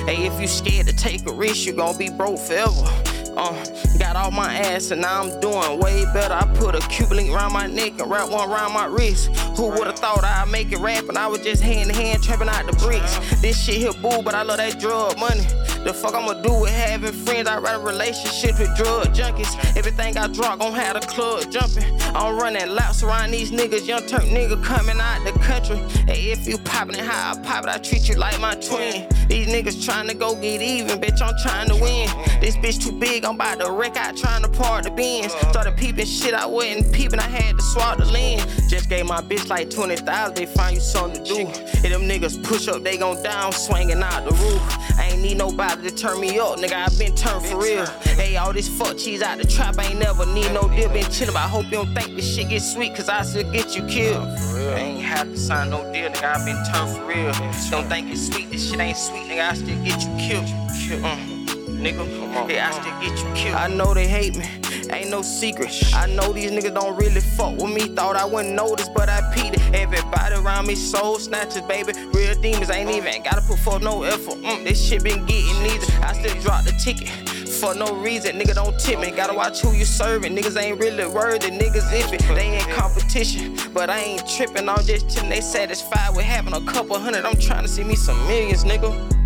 Hey, if you scared to take a risk, you gon' be broke forever. Got off my ass and now I'm doing way better. I put a Cuban link around my neck and wrap one around my wrist. Who would've thought I'd make it rapping? I was just hand to hand trapping out the bricks. This shit here boo, but I love that drug money. The fuck I'ma do with having friends? I rather relationships with drug junkies. Everything I drop gon' have the club jumping. I'm running laps around these niggas. Young Turk nigga coming out the country. Hey, if you poppin' it how I pop it, I treat you like my twin. These niggas tryna go get even, bitch, I'm tryna win. This bitch too big, I'm about to wreck out tryna part the bins. Started peeping shit I wasn't peeping, I had to swap the lens. Just gave my bitch like 20,000, they find you something to do. If them niggas push up, they gon' down, swinging out the roof. I ain't need nobody to turn me up, nigga, I been turned for real. Hey, all this fuck cheese out the trap, I ain't never need no deal. Been chillin', but I hope you don't think this shit get sweet, cause I still get you killed. I ain't have to sign no deal, nigga, I been turned for real. Don't think it's sweet, this shit ain't sweet, nigga, I still get you killed. Nigga, yeah, I still get you killed. I know they hate me, ain't no secret. I know these niggas don't really fuck with me. Thought I wouldn't notice, but I peed it. Everybody around me soul snatchers, baby. Real demons ain't even gotta put forth no effort. This shit been getting easy. I still drop the ticket for no reason. Nigga don't tip me. Gotta watch who you serving. Niggas ain't really worthy. Niggas iffy. They in competition, but I ain't tripping. I'm just chillin'. They satisfied with having a couple hundred. I'm trying to see me some millions, nigga.